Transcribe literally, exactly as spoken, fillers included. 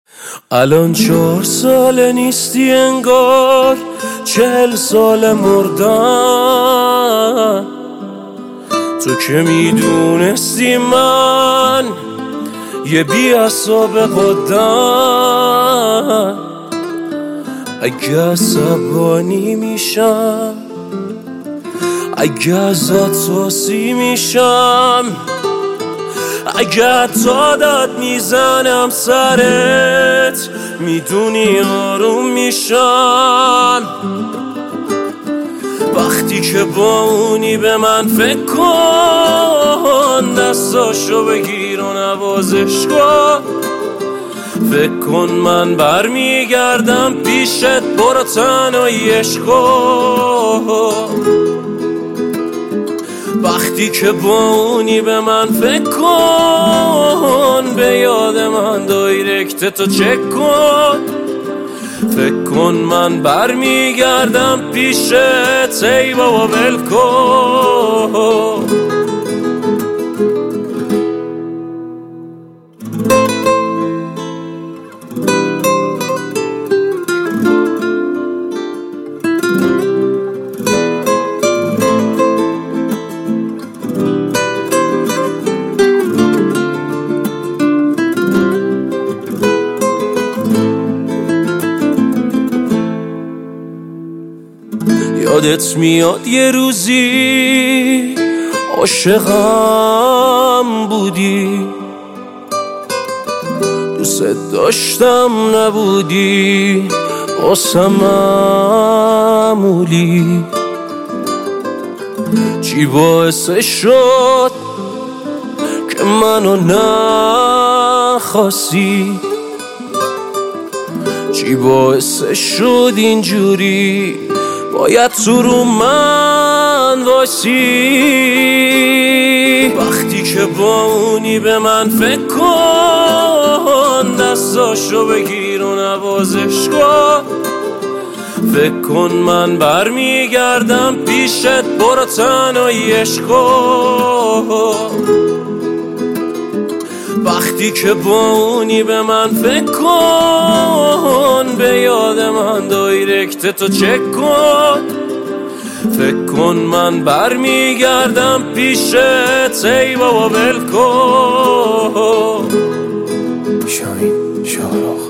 الان چهار ساله نیستی انگار چهل سال مردن. تو که میدونستی من یه بی عصاب قدم، اگه عصبانی میشم، اگه ازت ساسی میشم، اگه حتی داد میزنم سرت، میدونی آروم میشم. وقتی که با اونی به من فکر کن، دستاشو بگیر و نوازش کن. فکر کن من برمیگردم پیشت، برو تنهاییش کن. وقتی که با اونی به من فکر کن، به یاد من دایرکت تو چک کن. فکر کن من برمیگردم پیشت، ای بابا ول کن. یادت میاد یه روزی عاشقم بودی، دوست داشتم نبودی واسم معمولی. چی باعث شد که منو نخواستی؟ چی باعث شد اینجوری باید تو رو من واسی؟ وقتی که با اونی به من فکر کن، دستاشو بگیر و نوازش کن. فکر کن من برمیگردم پیشت، برو تنهاییش کن. وقتی که با اونی به من فکر کن، به یاد من دایرکت تو چک کن. فکر کن من برمیگردم پیشت، ای بابا ول کن. شاهین شاهرخ